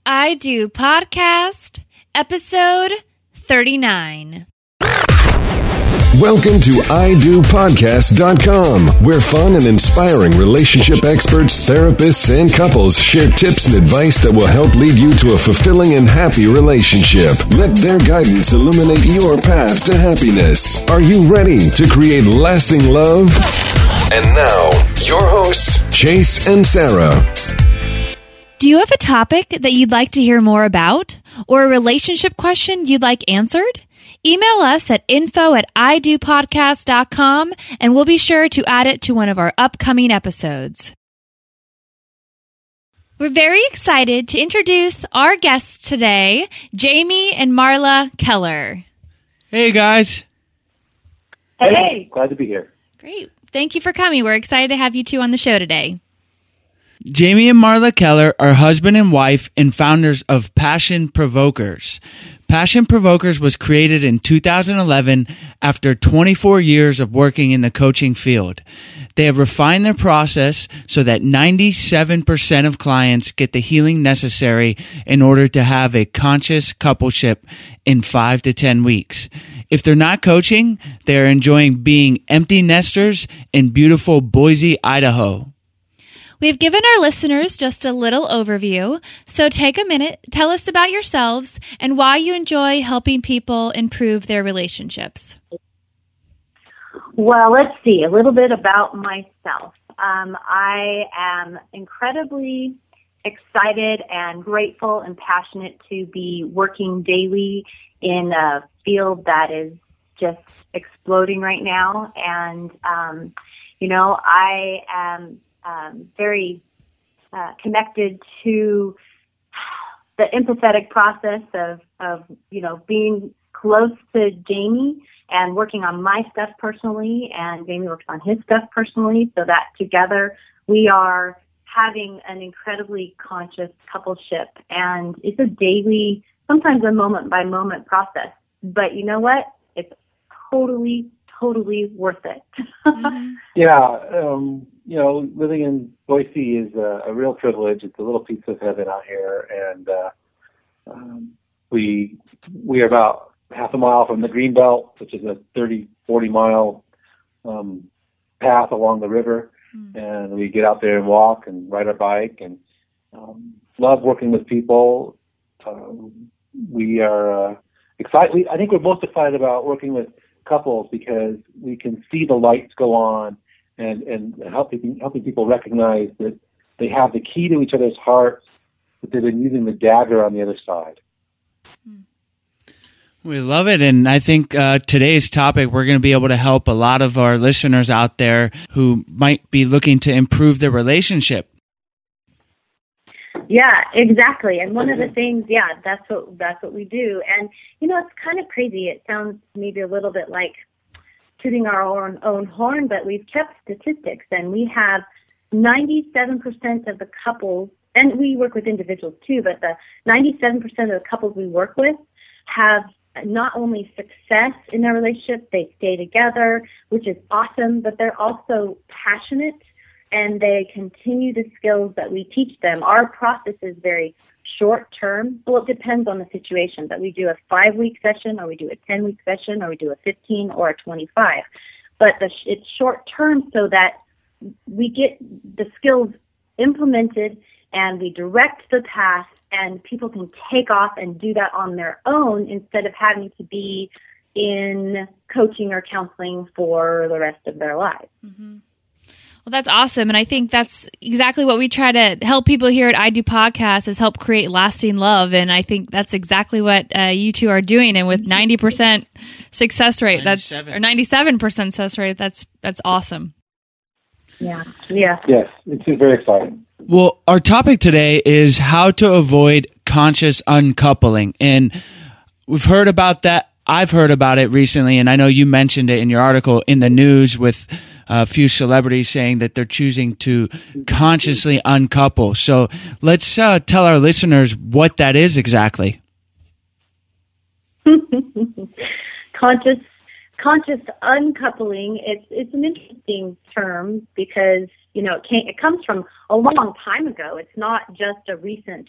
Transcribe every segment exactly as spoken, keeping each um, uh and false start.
I Do Podcast, episode thirty-nine. Welcome to I Do Podcast dot com, where fun and inspiring relationship experts, therapists, and couples share tips and advice that will help lead you to a fulfilling and happy relationship. Let their guidance illuminate your path to happiness. Are you ready to create lasting love? And now, your hosts, Chase and Sarah. Do you have a topic that you'd like to hear more about? Or a relationship question you'd like answered? Email us at info at I Do Podcast dot com and we'll be sure to add it to one of our upcoming episodes. We're very excited to introduce our guests today, Jamie and Marla Keller. Hey, guys. Hey. Glad to be here. Great. Thank you for coming. We're excited to have you two on the show today. Jamie and Marla Keller are husband and wife and founders of Passion Provokers. Passion Provokers was created in two thousand eleven after twenty-four years of working in the coaching field. They have refined their process so that ninety-seven percent of clients get the healing necessary in order to have a conscious coupleship in five to ten weeks. If they're not coaching, they're enjoying being empty nesters in beautiful Boise, Idaho. We've given our listeners just a little overview, so take a minute, tell us about yourselves and why you enjoy helping people improve their relationships. Well, let's see, a little bit about myself. Um, I am incredibly excited and grateful and passionate to be working daily in a field that is just exploding right now. And, um, you know, I am Um, very uh, connected to the empathetic process of, of, you know, being close to Jamie and working on my stuff personally, and Jamie works on his stuff personally, so that together we are having an incredibly conscious coupleship. And it's a daily, sometimes a moment-by-moment process. But you know what? It's totally, totally worth it. Mm-hmm. Yeah, um, you know, living in Boise is a, a real privilege. It's a little piece of heaven out here, and uh, um, we we are about half a mile from the Greenbelt, which is a thirty, forty mile um, path along the river, mm. and we get out there and walk and ride our bike, and um, love working with people. Um, we are uh, excited. We, I think we're most excited about working with couples because we can see the lights go on. And, and helping helping people recognize that they have the key to each other's hearts, but they've been using the dagger on the other side. We love it. And I think uh, today's topic, we're going to be able to help a lot of our listeners out there who might be looking to improve their relationship. Yeah, exactly. And one of the things, yeah, that's what that's what we do. And, you know, it's kind of crazy. It sounds maybe a little bit like tooting our own, own horn, but we've kept statistics, and we have ninety-seven percent of the couples, and we work with individuals too, but the ninety-seven percent of the couples we work with have not only success in their relationship, they stay together, which is awesome, but they're also passionate, and they continue the skills that we teach them. Our process is very short-term. Well, it depends on the situation, but we do a five-week session, or we do a ten-week session, or we do a fifteen or a twenty-five. But the, it's short-term so that we get the skills implemented and we direct the path, and people can take off and do that on their own instead of having to be in coaching or counseling for the rest of their lives. Mm-hmm. Well, that's awesome. And I think that's exactly what we try to help people here at I Do Podcast is help create lasting love. And I think that's exactly what uh, you two are doing. And with ninety percent success rate, that's or ninety-seven percent success rate, that's that's awesome. Yeah. Yeah. Yes, it's very exciting. Well, our topic today is how to avoid conscious uncoupling. And we've heard about that. I've heard about it recently, and I know you mentioned it in your article in the news with a few celebrities saying that they're choosing to consciously uncouple. So let's uh, tell our listeners what that is exactly. Conscious conscious uncoupling, it's it's an interesting term because, you know, it, can't, it comes from a long time ago. It's not just a recent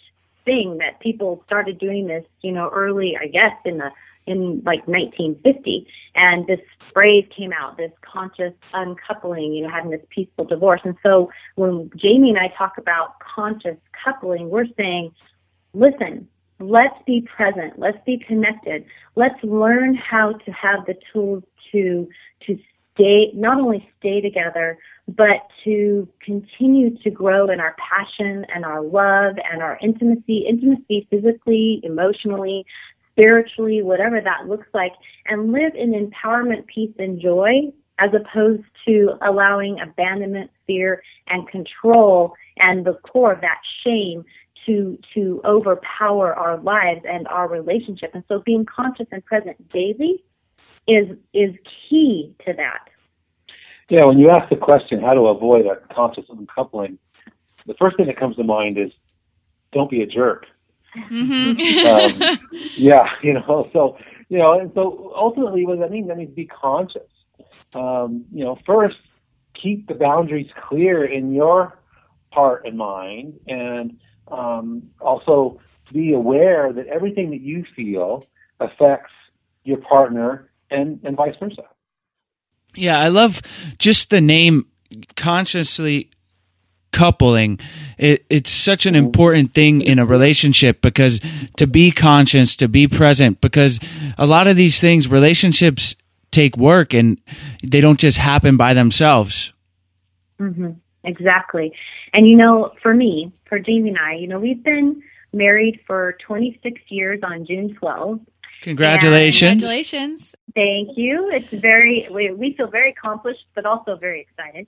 thing that people started doing this, you know, early, I guess, in the in like nineteen fifty, and this phrase came out, this conscious uncoupling, you know, having this peaceful divorce. And so when Jamie and I talk about conscious coupling, we're saying, listen, let's be present, let's be connected, let's learn how to have the tools to to stay, not only stay together, but to continue to grow in our passion and our love and our intimacy, intimacy physically, emotionally, spiritually, whatever that looks like, and live in empowerment, peace, and joy, as opposed to allowing abandonment, fear, and control, and the core of that shame to to overpower our lives and our relationship. And so being conscious and present daily is is key to that. Yeah, when you ask the question, how to avoid a conscious uncoupling, the first thing that comes to mind is, don't be a jerk. Mm-hmm. um, yeah, you know, so, you know, and so ultimately what does that mean? That means be conscious. Um, you know, first, keep the boundaries clear in your heart and mind, and um, also be aware that everything that you feel affects your partner and, and vice versa. Yeah, I love just the name consciously coupling. It, it's such an important thing in a relationship, because to be conscious, to be present, because a lot of these things, relationships take work and they don't just happen by themselves. Mm-hmm. Exactly. And, you know, for me, for Jamie and I, you know, we've been married for twenty-six years on June twelfth. Congratulations. Congratulations. Thank you. It's very, we, we feel very accomplished, but also very excited.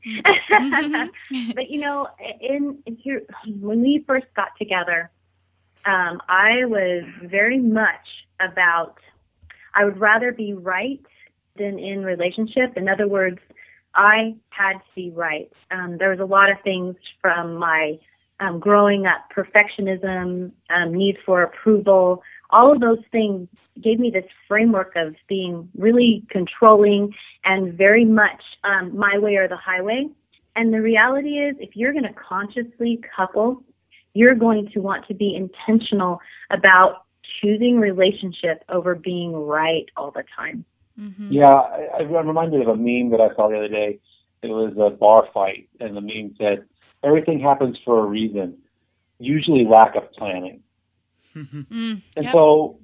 But, you know, in, in here, when we first got together, um, I was very much about, I would rather be right than in relationship. In other words, I had to be right. Um, there was a lot of things from my um, growing up, perfectionism, um, need for approval, all of those things gave me this framework of being really controlling and very much um, my way or the highway. And the reality is, if you're going to consciously couple, you're going to want to be intentional about choosing relationship over being right all the time. Mm-hmm. Yeah, I, I'm reminded of a meme that I saw the other day. It was a bar fight, and the meme said, everything happens for a reason, usually lack of planning. Mm, and yep. so,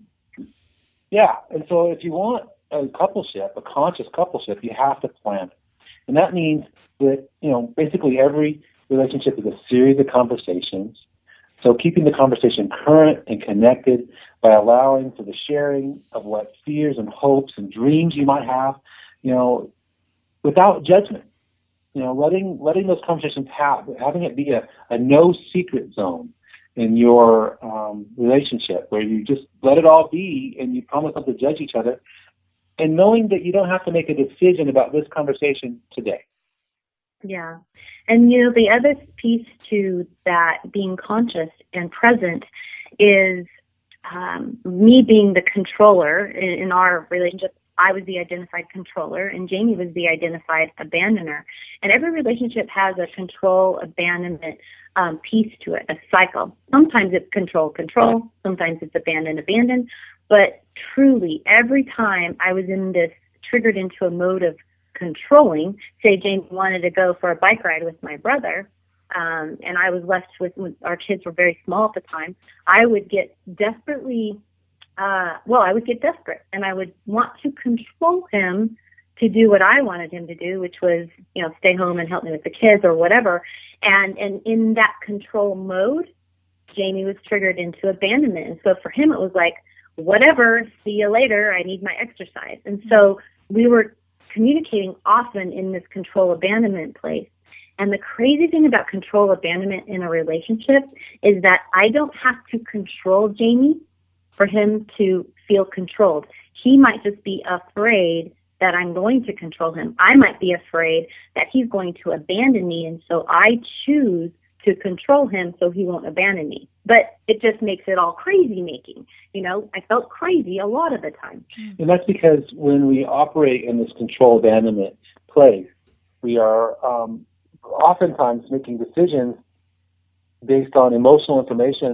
yeah, and so if you want a coupleship, a conscious coupleship, you have to plan it. And that means that, you know, basically every relationship is a series of conversations. So keeping the conversation current and connected by allowing for the sharing of what fears and hopes and dreams you might have, you know, without judgment. You know, letting letting those conversations happen, having it be a, a no secret zone in your um, relationship, where you just let it all be and you promise not to judge each other, and knowing that you don't have to make a decision about this conversation today. Yeah. And, you know, the other piece to that, being conscious and present, is um, me being the controller in, in our relationship. I was the identified controller, and Jamie was the identified abandoner. And every relationship has a control, abandonment um, piece to it, a cycle. Sometimes it's control, control. Sometimes it's abandon, abandon. But truly, every time I was in this, triggered into a mode of controlling, say Jamie wanted to go for a bike ride with my brother, um, and I was left with, with, our kids were very small at the time, I would get desperately Uh, well, I would get desperate, and I would want to control him to do what I wanted him to do, which was, you know, stay home and help me with the kids or whatever. And and in that control mode, Jamie was triggered into abandonment. And so for him, it was like, whatever, see you later, I need my exercise. And so we were communicating often in this control abandonment place. And the crazy thing about control abandonment in a relationship is that I don't have to control Jamie for him to feel controlled. He might just be afraid that I'm going to control him. I might be afraid that he's going to abandon me, and so I choose to control him so he won't abandon me. But it just makes it all crazy making. You know, I felt crazy a lot of the time. And that's because when we operate in this control abandonment place, we are um, oftentimes making decisions based on emotional information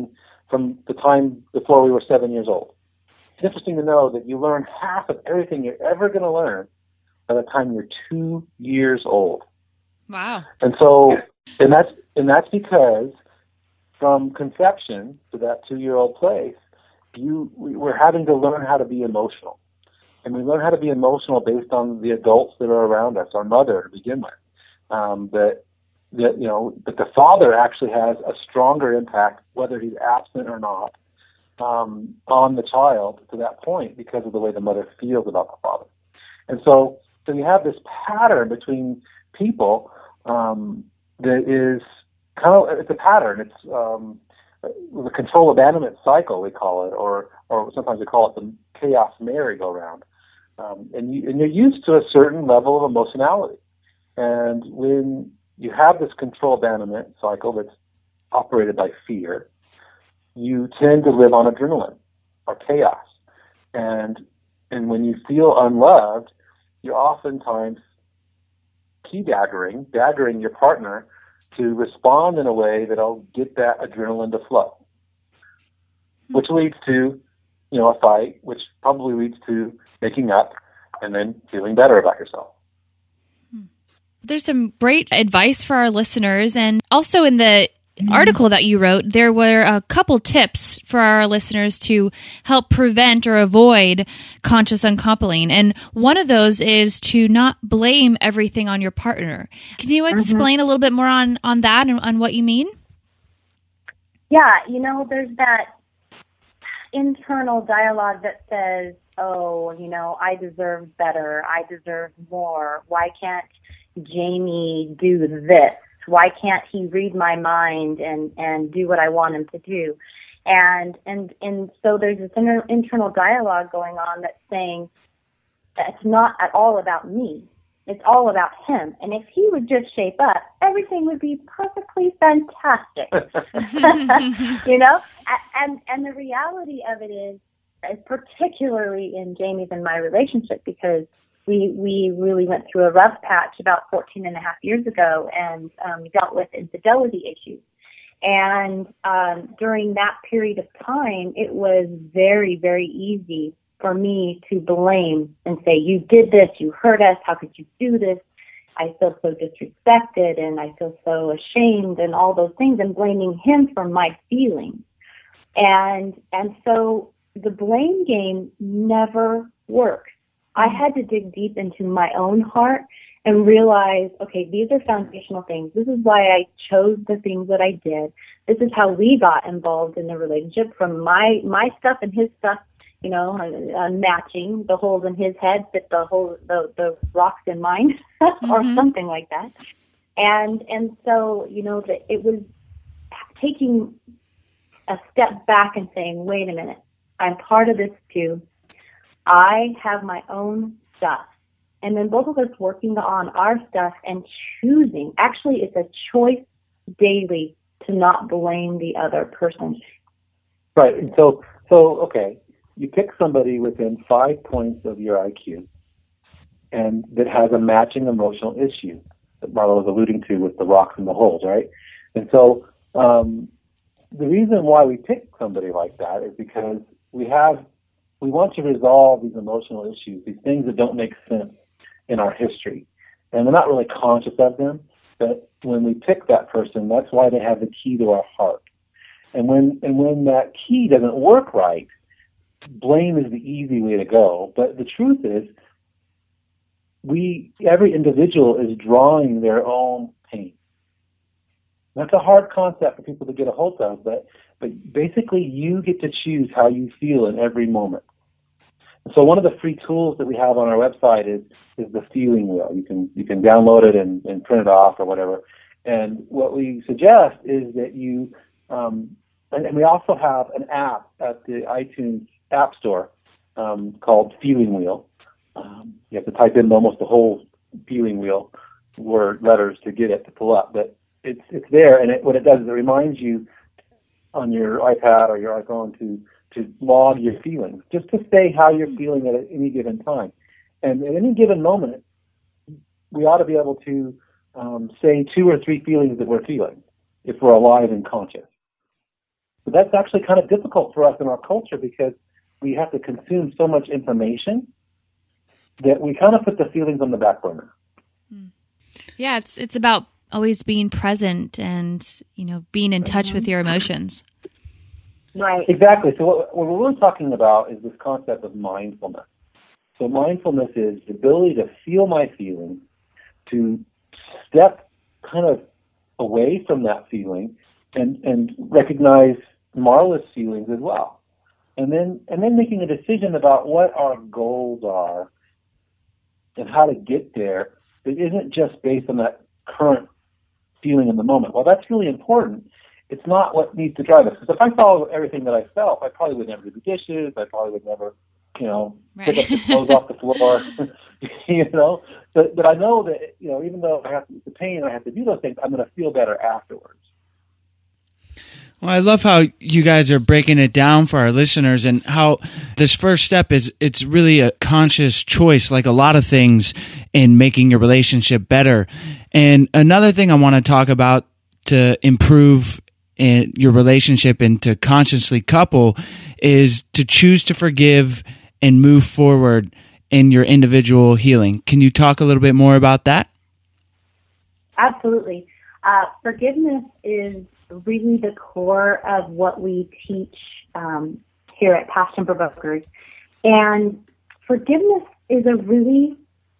from the time before we were seven years old. It's interesting to know that you learn half of everything you're ever going to learn by the time you're two years old. Wow. And so, and that's, and that's because from conception to that two-year-old place, you, we're having to learn how to be emotional. And we learn how to be emotional based on the adults that are around us, our mother to begin with. Um, that, that, you know, that the father actually has a stronger impact, whether he's absent or not, um, on the child to that point because of the way the mother feels about the father. And so, so you have this pattern between people um, that is kind of, it's a pattern. It's um, the control abandonment cycle, we call it, or or sometimes we call it the chaos merry-go-round. Um, and, you, and you're used to a certain level of emotionality. And when you have this control abandonment cycle that's operated by fear, you tend to live on adrenaline or chaos. And and when you feel unloved, you're oftentimes key daggering, daggering your partner to respond in a way that'll get that adrenaline to flow, which leads to, you know, a fight, which probably leads to making up and then feeling better about yourself. There's some great advice for our listeners. And also in the article that you wrote, there were a couple tips for our listeners to help prevent or avoid conscious uncoupling. And one of those is to not blame everything on your partner. Can you explain mm-hmm. a little bit more on, on that and on what you mean? Yeah, you know, there's that internal dialogue that says, oh, you know, I deserve better. I deserve more. Why can't Jamie do this? Why can't he read my mind and, and do what I want him to do? And and and so there's this inter, internal dialogue going on that's saying that it's not at all about me. It's all about him. And if he would just shape up, everything would be perfectly fantastic. You know? And and the reality of it is, is particularly in Jamie's and my relationship, because We we really went through a rough patch about fourteen and a half years ago and um, dealt with infidelity issues. And um, during that period of time, it was very, very easy for me to blame and say, you did this, you hurt us, how could you do this? I feel so disrespected and I feel so ashamed and all those things, and blaming him for my feelings. And and so the blame game never works. I had to dig deep into my own heart and realize, okay, these are foundational things. This is why I chose the things that I did. This is how we got involved in the relationship, from my my stuff and his stuff, you know, uh, matching. The holes in his head fit the hole, the the rocks in mine, or mm-hmm. something like that. And and so, you know, that it was taking a step back and saying, wait a minute, I'm part of this too. I have my own stuff. And then both of us working on our stuff and choosing. Actually, it's a choice daily to not blame the other person. Right. And so, so okay, you pick somebody within five points of your I Q and that has a matching emotional issue that Marla was alluding to with the rocks and the holes, right? And so um, the reason why we pick somebody like that is because we have We want to resolve these emotional issues, these things that don't make sense in our history. And we're not really conscious of them, but when we pick that person, that's why they have the key to our heart. And when and when that key doesn't work right, blame is the easy way to go. But the truth is, we every individual is drawing their own pain. That's a hard concept for people to get a hold of, but But basically, you get to choose how you feel in every moment. And so one of the free tools that we have on our website is is the feeling wheel. You can you can download it and, and print it off or whatever. And what we suggest is that you, um, and, and we also have an app at the iTunes App Store um, called Feeling Wheel. Um, you have to type in almost the whole feeling wheel word letters to get it to pull up, but it's it's there. And it, what it does is it reminds you on your iPad or your iPhone to, to log your feelings, just to say how you're feeling at any given time. And at any given moment, we ought to be able to um, say two or three feelings that we're feeling if we're alive and conscious. But that's actually kind of difficult for us in our culture because we have to consume so much information that we kind of put the feelings on the back burner. Yeah, it's it's about always being present and, you know, being in touch with your emotions. Right. Exactly. So what, what we're really talking about is this concept of mindfulness. So mindfulness is the ability to feel my feelings, to step kind of away from that feeling and, and recognize Marla's feelings as well. And then and then making a decision about what our goals are and how to get there that isn't just based on that current feeling in the moment. Well, that's really important. It's not what needs to drive us. Because if I follow everything that I felt, I probably would never do the dishes. I probably would never, you know, Right. pick up the clothes off the floor. you know, but but I know that, you know, even though I have the pain, I have to do those things, I'm going to feel better afterwards. Well, I love how you guys are breaking it down for our listeners and how this first step is, it's really a conscious choice, like a lot of things in making your relationship better. And another thing I want to talk about to improve in your relationship and to consciously couple is to choose to forgive and move forward in your individual healing. Can you talk a little bit more about that? Absolutely. Uh, forgiveness is really the core of what we teach um, here at Passion Provokers. And forgiveness is a really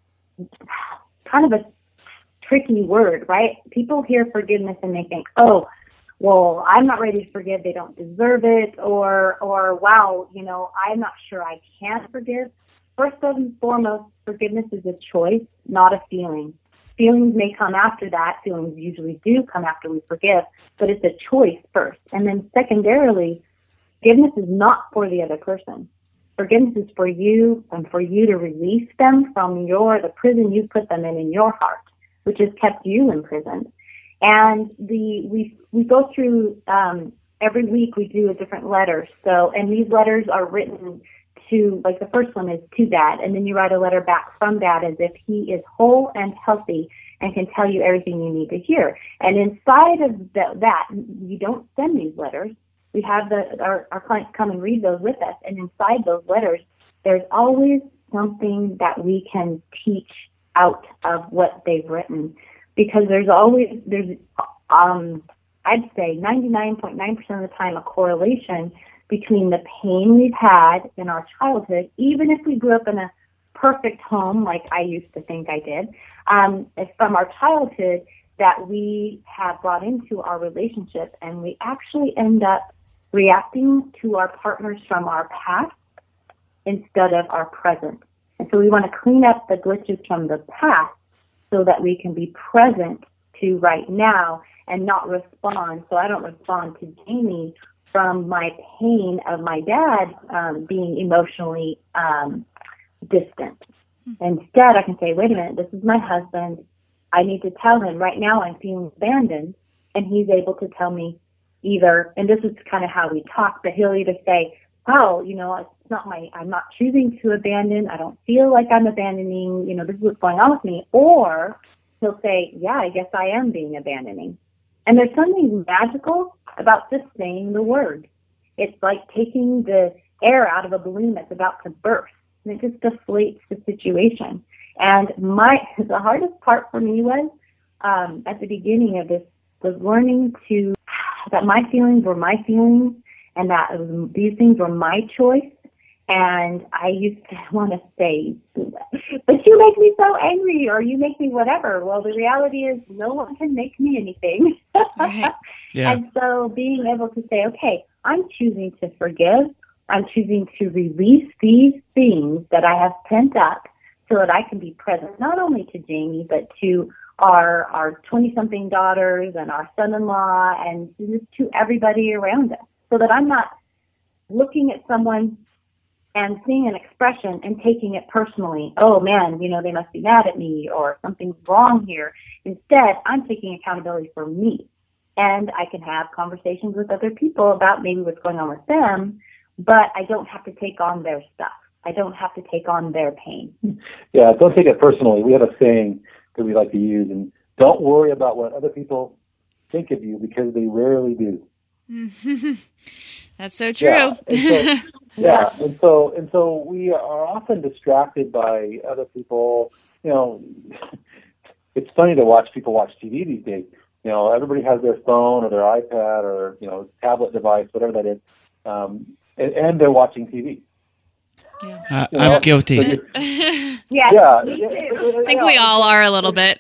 kind of a tricky word, right? People hear forgiveness and they think, oh, well, I'm not ready to forgive, they don't deserve it, or, or wow, you know, I'm not sure I can forgive. First and foremost, forgiveness is a choice, not a feeling. Feelings may come after that. Feelings usually do come after we forgive, but it's a choice first. And then secondarily, forgiveness is not for the other person. Forgiveness is for you and for you to release them from your the prison you put them in in your heart, which has kept you in prison. And the we we go through um, every week we do a different letter. So and these letters are written to, like the first one is to Dad, and then you write a letter back from Dad as if he is whole and healthy and can tell you everything you need to hear. And inside of the, that, you don't send these letters. We have the our, our clients come and read those with us, and inside those letters, there's always something that we can teach out of what they've written, because there's always there's um I'd say ninety-nine point nine percent of the time a correlation between the pain we've had in our childhood, even if we grew up in a perfect home like I used to think I did, um, from our childhood that we have brought into our relationship, and we actually end up reacting to our partners from our past instead of our present. And so we want to clean up the glitches from the past so that we can be present to right now and not respond. So I don't respond to Jamie from my pain of my dad um, being emotionally um, distant. Instead, I can say, wait a minute, this is my husband. I need to tell him right now I'm feeling abandoned, and he's able to tell me either, and this is kind of how we talk, but he'll either say, oh, you know, it's not my, I'm not choosing to abandon. I don't feel like I'm abandoning, you know, this is what's going on with me. Or he'll say, yeah, I guess I am being abandoning. And there's something magical about just saying the word. It's like taking the air out of a balloon that's about to burst, and it just deflates the situation. And my the hardest part for me was um, at the beginning of this was learning to that my feelings were my feelings, and that it was, these things were my choice. And I used to want to say, but you make me so angry, or you make me whatever. Well, the reality is no one can make me anything. Right. Yeah. And so being able to say, okay, I'm choosing to forgive. I'm choosing to release these things that I have pent up so that I can be present, not only to Jamie, but to our our twenty-something daughters and our son-in-law and just to everybody around us, so that I'm not looking at someone and seeing an expression and taking it personally. Oh, man, you know, they must be mad at me, or something's wrong here. Instead, I'm taking accountability for me. And I can have conversations with other people about maybe what's going on with them, but I don't have to take on their stuff. I don't have to take on their pain. Yeah, don't take it personally. We have a saying that we like to use, and don't worry about what other people think of you, because they rarely do. That's so true. Yeah. And so, yeah, and so and so we are often distracted by other people. You know, it's funny to watch people watch T V these days. You know, everybody has their phone or their iPad or, you know, tablet device, whatever that is, um, and, and they're watching T V. Yeah. Uh, you know? I'm guilty. yeah, yeah, me yeah, too. I think we all are a little bit.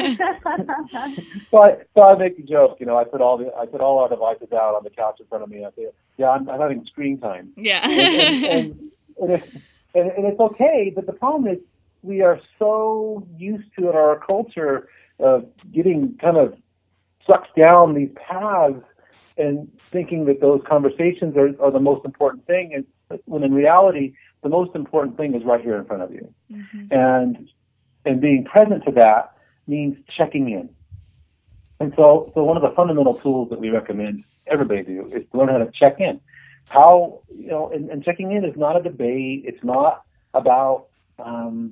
so, I, so I make a joke. You know, I put all the I put all our devices out on the couch in front of me. I say, "Yeah, I'm, I'm having screen time." Yeah, and, and, and, and, it's, and, and it's okay. But the problem is, we are so used to in our culture of getting kind of sucked down these paths and thinking that those conversations are, are the most important thing, and when in reality, the most important thing is right here in front of you. Mm-hmm. And and being present to that means checking in. And so, so one of the fundamental tools that we recommend everybody do is to learn how to check in. How, you know, and, and checking in is not a debate. It's not about um,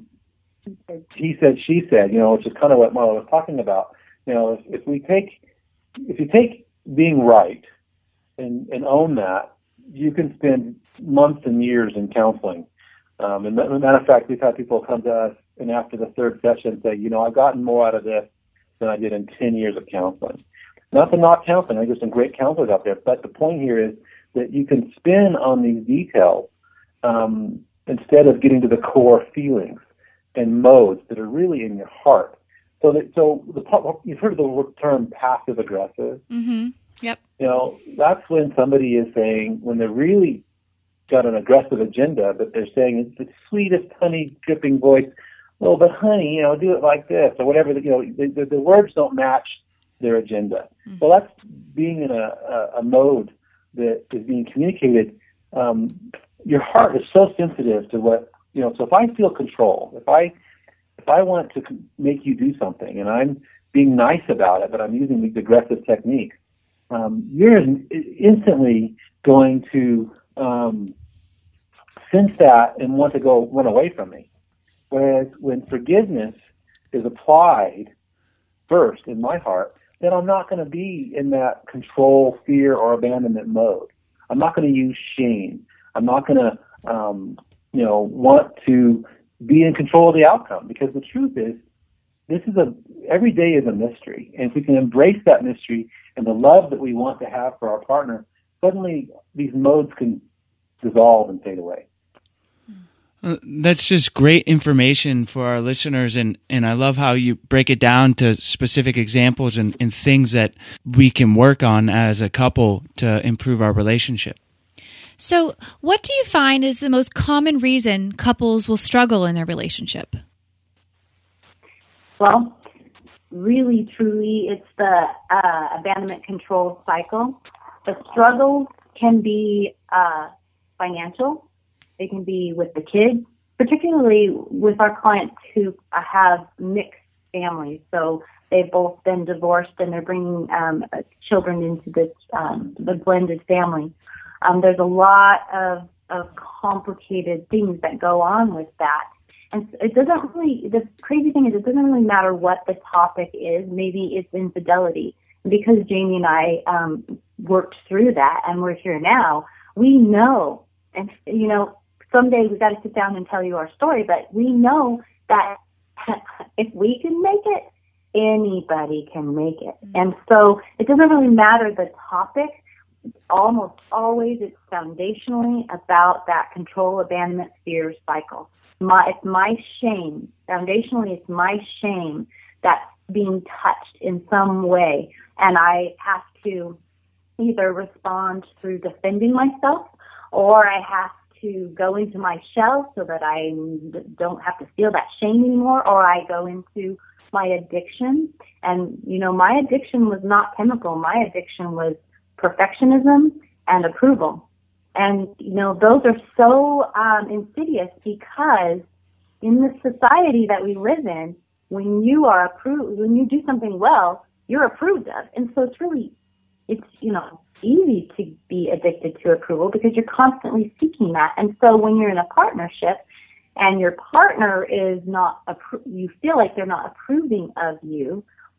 he said, she said, you know, which is kind of what Marla was talking about. You know, if, if we take, if you take being right and, and own that, you can spend months and years in counseling. Um, and as a matter of fact, we've had people come to us and after the third session say, you know, I've gotten more out of this than I did in ten years of counseling. Not to knock counseling, I think there's some great counselors out there, but the point here is that you can spin on these details um, instead of getting to the core feelings and modes that are really in your heart. So that, so the, you've heard the term passive aggressive. Mm-hmm. Yep. You know, that's when somebody is saying, when they're really got an aggressive agenda, but they're saying it's the sweetest honey dripping voice. Well, but honey, you know, do it like this or whatever. You know, the, the, the words don't match their agenda. Mm-hmm. Well, that's being in a, a, a mode that is being communicated. Um, your heart is so sensitive to what, you know, so if I feel control, if I if I want to make you do something and I'm being nice about it, but I'm using these aggressive techniques, um, you're instantly going to um, sense that and want to go run away from me. Whereas when forgiveness is applied first in my heart, then I'm not going to be in that control, fear, or abandonment mode. I'm not going to use shame. I'm not going to, um, you know, want to be in control of the outcome, because the truth is, this is a every day is a mystery, and if we can embrace that mystery and the love that we want to have for our partner, suddenly these modes can dissolve and fade away. Uh, that's just great information for our listeners, and, and I love how you break it down to specific examples and, and things that we can work on as a couple to improve our relationship. So what do you find is the most common reason couples will struggle in their relationship? Well, really, truly, it's the uh, abandonment control cycle. The struggles can be uh, financial. They can be with the kids, particularly with our clients who have mixed families. So they've both been divorced and they're bringing um, children into this um, the blended family. Um, there's a lot of, of complicated things that go on with that. And it doesn't really, the crazy thing is it doesn't really matter what the topic is. Maybe it's infidelity. And because Jamie and I um, worked through that and we're here now, we know, and you know, someday we've got to sit down and tell you our story, but we know that if we can make it, anybody can make it. Mm-hmm. And so it doesn't really matter the topic. Almost always it's foundationally about that control, abandonment, fear cycle. My, it's my shame. Foundationally, it's my shame that's being touched in some way. And I have to either respond through defending myself, or I have to go into my shell so that I don't have to feel that shame anymore, or I go into my addiction. And, you know, my addiction was not chemical. My addiction was perfectionism and approval. And, you know, those are so um, insidious because in the society that we live in, when you are approved, when you do something well, you're approved of. And so it's really, it's, you know, easy to be addicted to approval because you're constantly seeking that. And so when you're in a partnership and your partner is not, appro- you feel like they're not approving of you,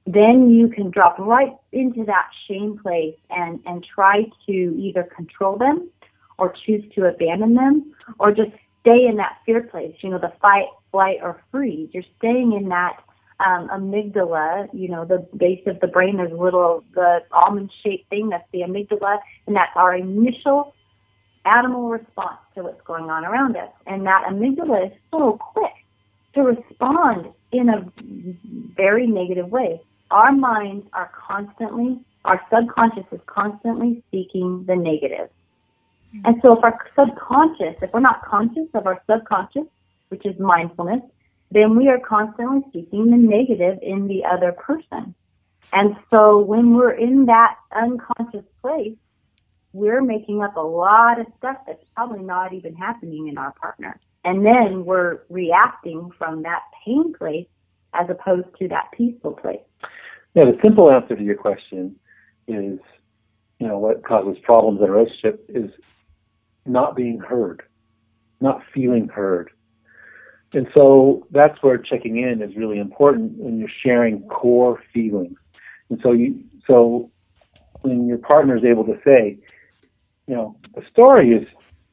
then you can drop right into that shame place and, and try to either control them or choose to abandon them or just stay in that fear place, you know, the fight, flight, or freeze. You're staying in that um, amygdala, you know, the base of the brain. There's a little, the almond-shaped thing, that's the amygdala, and that's our initial animal response to what's going on around us. And that amygdala is so quick to respond in a very negative way. Our minds are constantly, our subconscious is constantly seeking the negative. And so if our subconscious, if we're not conscious of our subconscious, which is mindfulness, then we are constantly seeking the negative in the other person. And so when we're in that unconscious place, we're making up a lot of stuff that's probably not even happening in our partner. And then we're reacting from that pain place as opposed to that peaceful place. Yeah, the simple answer to your question is, you know, what causes problems in a relationship is not being heard, not feeling heard. And so that's where checking in is really important when you're sharing core feelings. And so you, so when your partner is able to say, you know, the story is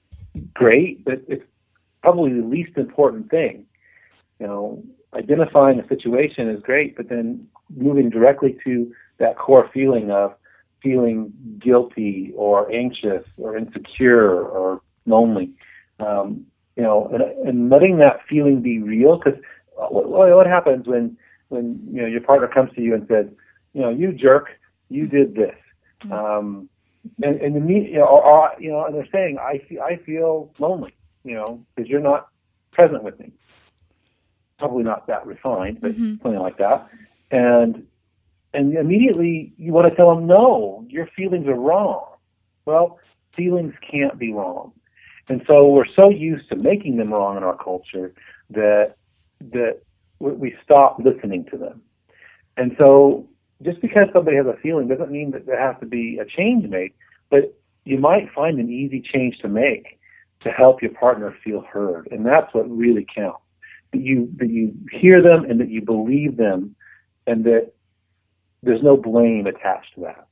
great, but it's probably the least important thing. You know, identifying a situation is great, but then moving directly to that core feeling of feeling guilty or anxious or insecure or lonely, um, you know, and, and letting that feeling be real. Because what, what happens when, when, you know, your partner comes to you and says, you know, you jerk, you did this. Mm-hmm. Um, and, and the, you know, or, or, you know, and they're saying, I feel, I feel lonely, you know, because you're not present with me. Probably not that refined, but mm-hmm. something like that. And, and immediately you want to tell them, no, your feelings are wrong. Well, feelings can't be wrong. And so we're so used to making them wrong in our culture that, that we stop listening to them. And so just because somebody has a feeling doesn't mean that there has to be a change made, but you might find an easy change to make to help your partner feel heard. And that's what really counts. That you, that you hear them and that you believe them and that there's no blame attached to that.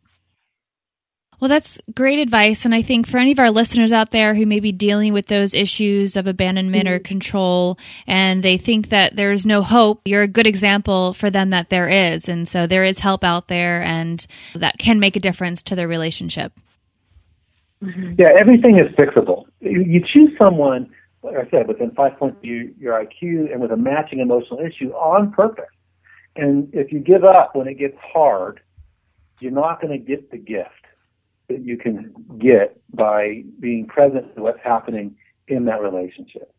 Well, that's great advice. And I think for any of our listeners out there who may be dealing with those issues of abandonment mm-hmm. or control, and they think that there's no hope, you're a good example for them that there is. And so there is help out there, and that can make a difference to their relationship. Mm-hmm. Yeah, everything is fixable. You, you choose someone, like I said, within five points of your, your I Q and with a matching emotional issue on purpose. And if you give up when it gets hard, you're not going to get the gift that you can get by being present to what's happening in that relationship.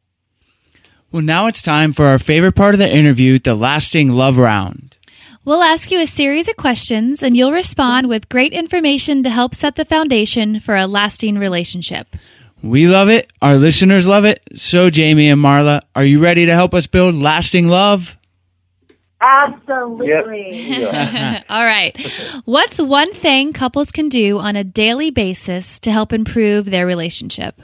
Well, now it's time for our favorite part of the interview, the lasting love round. We'll ask you a series of questions, and you'll respond with great information to help set the foundation for a lasting relationship. We love it. Our listeners love it. So, Jamie and Marla, are you ready to help us build lasting love? Absolutely. Yep. All right. What's one thing couples can do on a daily basis to help improve their relationship?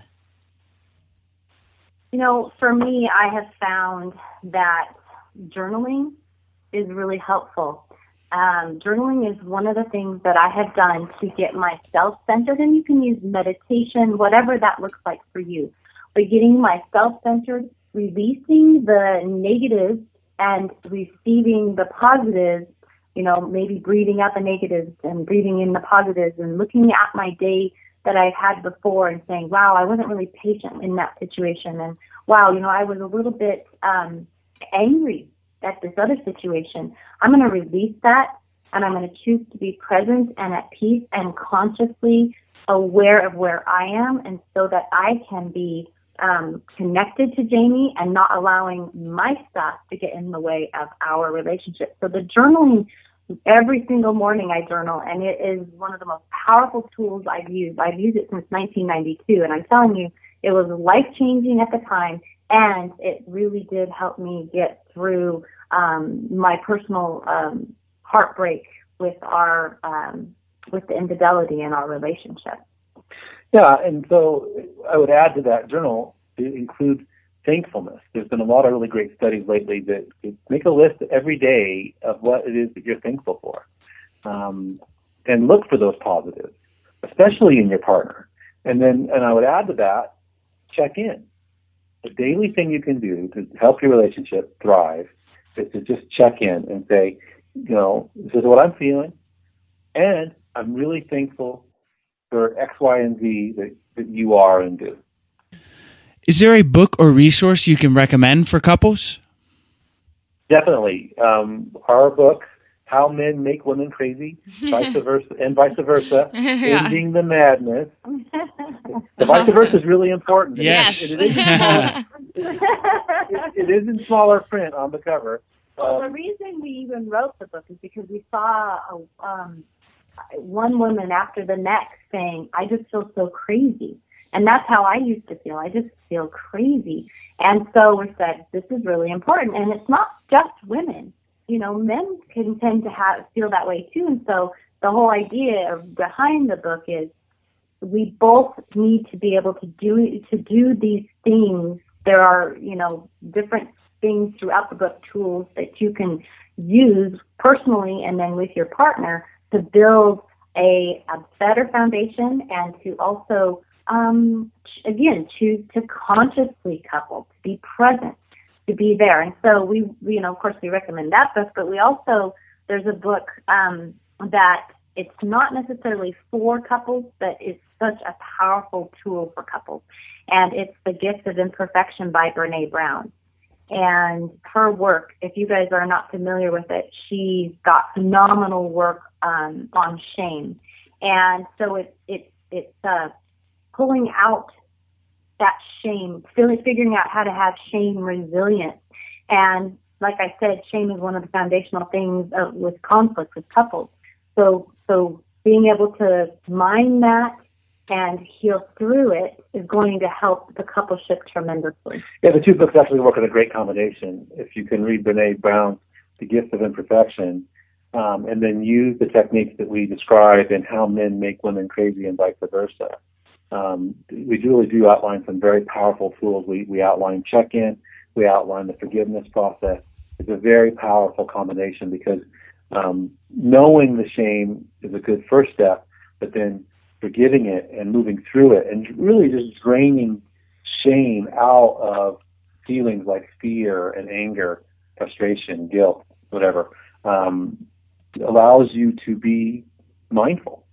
You know, for me, I have found that journaling is really helpful. Um, journaling is one of the things that I have done to get myself centered, and you can use meditation, whatever that looks like for you. But getting myself centered, releasing the negatives and receiving the positives, you know, maybe breathing out the negatives and breathing in the positives and looking at my day that I've had before and saying, wow, I wasn't really patient in that situation. And wow, you know, I was a little bit um, angry at this other situation. I'm going to release that, and I'm going to choose to be present and at peace and consciously aware of where I am, and so that I can be um, connected to Jamie and not allowing my stuff to get in the way of our relationship. So the journaling, every single morning I journal, and it is one of the most powerful tools I've used. I've used it since nineteen ninety-two, and I'm telling you, it was life-changing at the time, and it really did help me get through um, my personal um, heartbreak with our um, with the infidelity in our relationship. Yeah, and so I would add to that journal to include thankfulness. There's been a lot of really great studies lately that, that make a list every day of what it is that you're thankful for. Um, and look for those positives, especially in your partner. And then, and I would add to that, check in. The daily thing you can do to help your relationship thrive is to just check in and say, you know, this is what I'm feeling, and I'm really thankful for X, Y, and Z that, that you are and do. Is there a book or resource you can recommend for couples? Definitely. Um, our book, How Men Make Women Crazy, vice versa, and vice versa, Yeah. Ending the Madness. The vice versa is really important. Yes. It, it, is in smaller, it, it is in smaller print on the cover. Well, the Um, reason we even wrote the book is because we saw a, um, one woman after the next saying, I just feel so crazy. And that's how I used to feel. I just feel crazy. And so we said, this is really important. And it's not just women. You know, men can tend to have feel that way too. And so the whole idea of behind the book is we both need to be able to do to do these things. There are, you know, different things throughout the book, tools that you can use personally and then with your partner to build a, a better foundation and to also, um, again, choose to consciously couple, to be present, to be there. And so we, you know, of course, we recommend that book, but we also, there's a book um, that it's not necessarily for couples, but it's such a powerful tool for couples. And it's The Gift of Imperfection by Brene Brown. And her work, if you guys are not familiar with it, she's got phenomenal work um, on shame. And so it's it's it's uh, pulling out that shame, feeling, figuring out how to have shame resilience. And like I said, shame is one of the foundational things of, with conflict with couples. So so being able to mind that and heal through it is going to help the coupleship tremendously. Yeah, the two books actually work in a great combination. If you can read Brene Brown's The Gift of Imperfection, um, and then use the techniques that we describe in How Men Make Women Crazy and vice versa. Um, we really do outline some very powerful tools. We, we outline check-in, we outline the forgiveness process. It's a very powerful combination because um, knowing the shame is a good first step, but then forgiving it and moving through it and really just draining shame out of feelings like fear and anger, frustration, guilt, whatever, um, allows you to be mindful.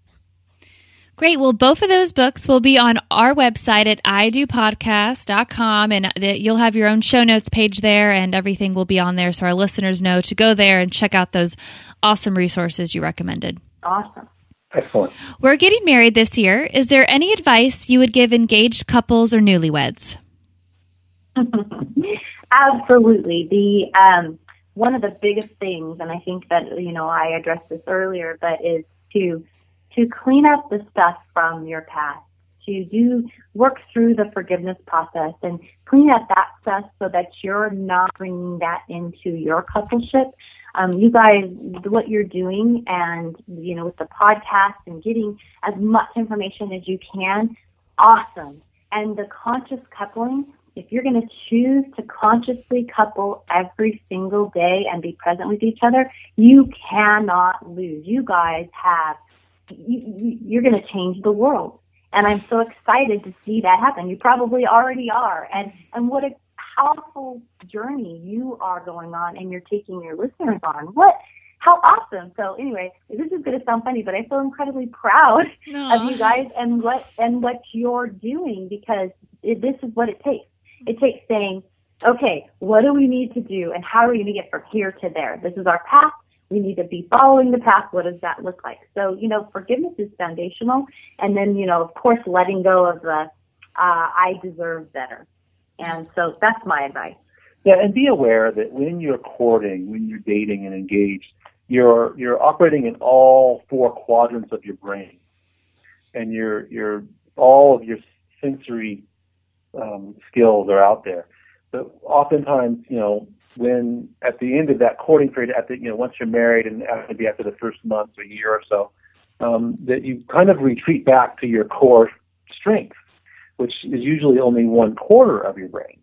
Great. Well, both of those books will be on our website at i do podcast dot com, and you'll have your own show notes page there, and everything will be on there so our listeners know to go there and check out those awesome resources you recommended. Awesome. Excellent. We're getting married this year. Is there any advice you would give engaged couples or newlyweds? Absolutely. The um, one of the biggest things, and I think that, you know, I addressed this earlier, but is to to clean up the stuff from your past, to do work through the forgiveness process and clean up that stuff so that you're not bringing that into your coupleship. Um, you guys, what you're doing and, you know, with the podcast and getting as much information as you can, awesome. And the conscious coupling, if you're going to choose to consciously couple every single day and be present with each other, you cannot lose. You guys have, you, you're going to change the world. And I'm so excited to see that happen. You probably already are. And, and what a powerful journey you are going on and you're taking your listeners on. What, how awesome. So anyway, this is going to sound funny, but I feel incredibly proud Aww. of you guys and what, and what you're doing, because it, this is what it takes. It takes saying, okay, what do we need to do and how are we going to get from here to there? This is our path. We need to be following the path. What does that look like? So, you know, forgiveness is foundational. And then, you know, of course, letting go of the, uh, I deserve better. And so that's my advice. Yeah, and be aware that when you're courting, when you're dating and engaged, you're you're operating in all four quadrants of your brain, and your your all of your sensory um, skills are out there. But oftentimes, you know, when at the end of that courting period, at the you know once you're married and maybe after the first month or year or so, um, that you kind of retreat back to your core strength, which is usually only one quarter of your brain.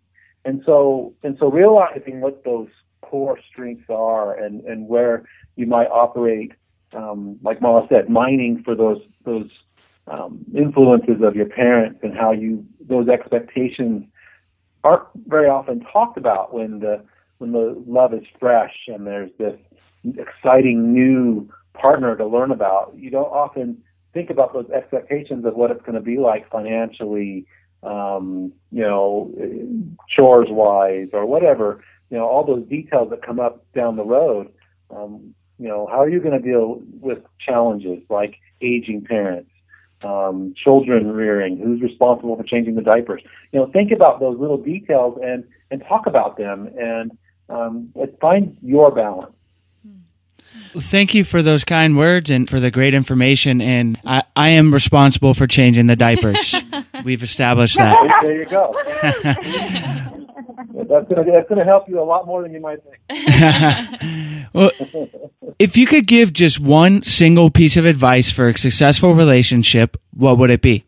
and so and so realizing what those core strengths are and, and where you might operate, um, like Marla said, mining for those those um, influences of your parents and how you those expectations aren't very often talked about when the when the love is fresh and there's this exciting new partner to learn about. You don't often think about those expectations of what it's going to be like financially, um, you know, chores wise or whatever. You know, all those details that come up down the road. Um, you know, how are you going to deal with challenges like aging parents, um, children rearing, who's responsible for changing the diapers? You know, think about those little details and, and talk about them and um, find your balance. Thank you for those kind words and for the great information. And I, I am responsible for changing the diapers. We've established that. There you go. That's going to that's going to help you a lot more than you might think. Well, if you could give just one single piece of advice for a successful relationship, what would it be?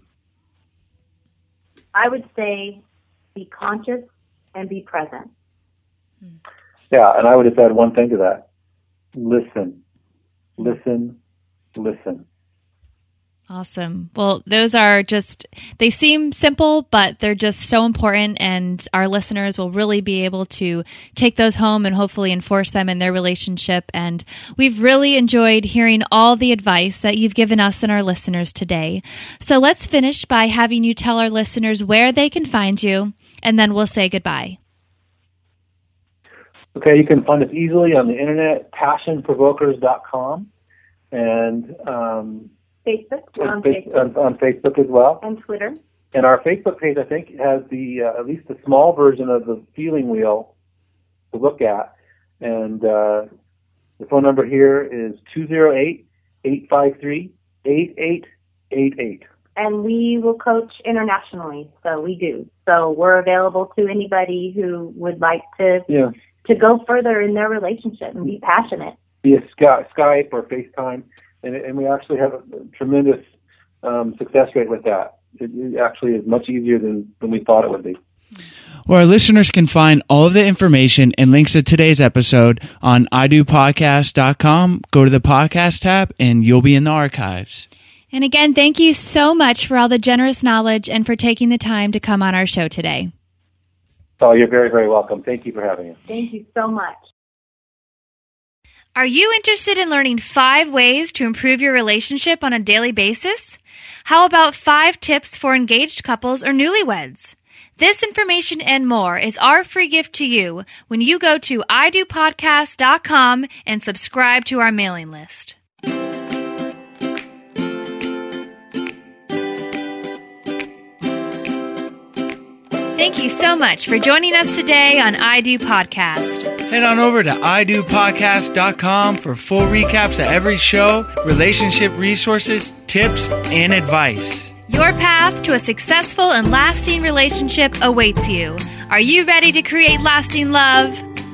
I would say be conscious and be present. Yeah, and I would just add one thing to that. Listen, listen, listen. Awesome. Well, those are just, they seem simple, but they're just so important, and our listeners will really be able to take those home and hopefully enforce them in their relationship. And we've really enjoyed hearing all the advice that you've given us and our listeners today. So let's finish by having you tell our listeners where they can find you, and then we'll say goodbye. Okay, you can find us easily on the internet, passion provokers dot com, and um, Facebook, on Facebook. On, Facebook. on Facebook as well. And Twitter. And our Facebook page, I think, has the uh, at least a small version of the feeling wheel to look at. And uh, the phone number here is two oh eight, eight five three, eight eight eight eight. And we will coach internationally, so we do. So we're available to anybody who would like to yeah. to go further in their relationship and be passionate. Via Skype or FaceTime. And, and we actually have a tremendous um, success rate with that. It, it actually is much easier than, than we thought it would be. Well, our listeners can find all of the information and links to today's episode on i do podcast dot com. Go to the podcast tab and you'll be in the archives. And again, thank you so much for all the generous knowledge and for taking the time to come on our show today. Oh, you're very, very welcome. Thank you for having us. Thank you so much. Are you interested in learning five ways to improve your relationship on a daily basis? How about five tips for engaged couples or newlyweds? This information and more is our free gift to you when you go to i do podcast dot com and subscribe to our mailing list. Thank you so much for joining us today on I Do Podcast. Head on over to i do podcast dot com for full recaps of every show, relationship resources, tips, and advice. Your path to a successful and lasting relationship awaits you. Are you ready to create lasting love?